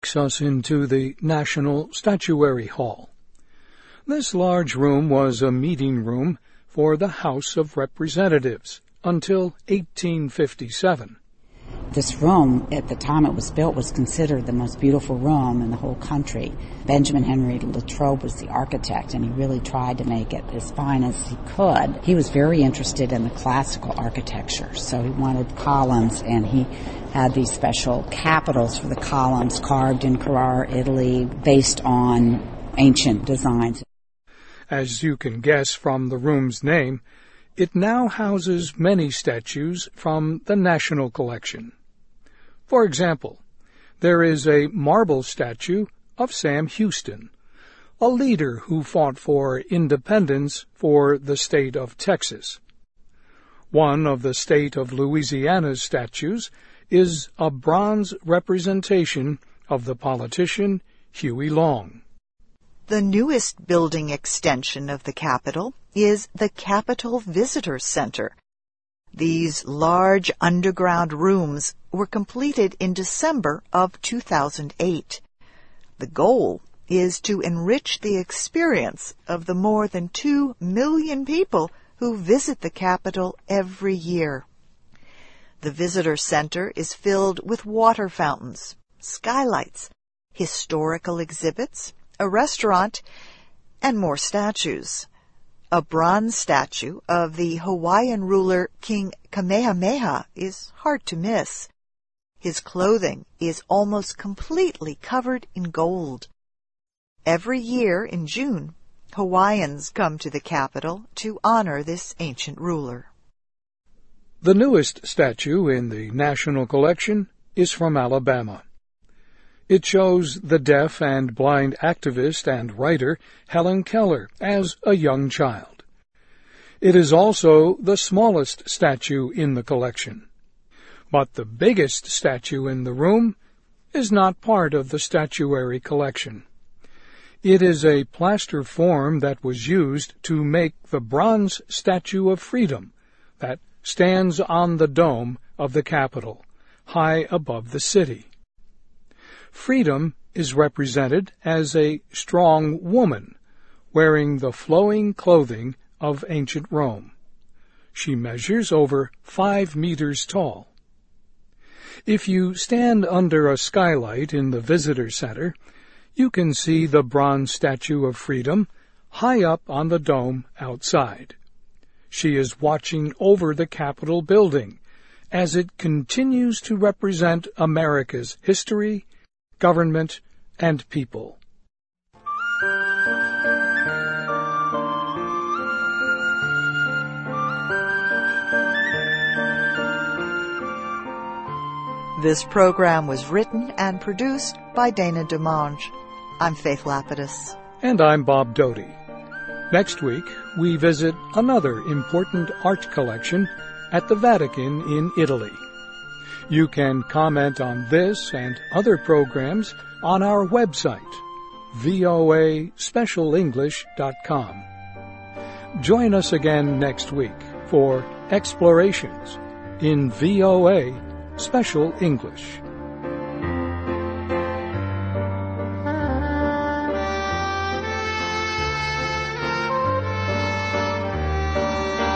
takes us into the National Statuary Hall. This large room was a meeting room for the House of Representatives until 1857. This room, at the time it was built, was considered the most beautiful room in the whole country. Benjamin Henry Latrobe was the architect, and he really tried to make it as fine as he could. He was very interested in the classical architecture, so he wanted columns, and he had these special capitals for the columns carved in Carrara, Italy, based on ancient designs. As you can guess from the room's name, it now houses many statues from the National Collection. For example, there is a marble statue of Sam Houston, a leader who fought for independence for the state of Texas. One of the state of Louisiana's statues is a bronze representation of the politician Huey Long. The newest building extension of the Capitol is the Capitol Visitor Center. These large underground rooms were completed in December of 2008. The goal is to enrich the experience of the more than 2 million people who visit the Capitol every year. The Visitor Center is filled with water fountains, skylights, historical exhibits, a restaurant, and more statues. A bronze statue of the Hawaiian ruler King Kamehameha is hard to miss. His clothing is almost completely covered in gold. Every year in June, Hawaiians come to the Capitol to honor this ancient ruler. The newest statue in the National Collection is from Alabama. It shows the deaf and blind activist and writer Helen Keller as a young child. It is also the smallest statue in the collection. But the biggest statue in the room is not part of the statuary collection. It is a plaster form that was used to make the bronze Statue of Freedom that stands on the dome of the Capitol, high above the city. Freedom is represented as a strong woman wearing the flowing clothing of ancient Rome. She measures over 5 meters tall. If you stand under a skylight in the visitor center, you can see the bronze Statue of Freedom high up on the dome outside. She is watching over the Capitol building as it continues to represent America's history, government, and people. This program was written and produced by Dana DeMange. I'm Faith Lapidus. And I'm Bob Doty. Next week, we visit another important art collection at the Vatican in Italy. You can comment on this and other programs on our website, voaspecialenglish.com. Join us again next week for Explorations in VOA Special English.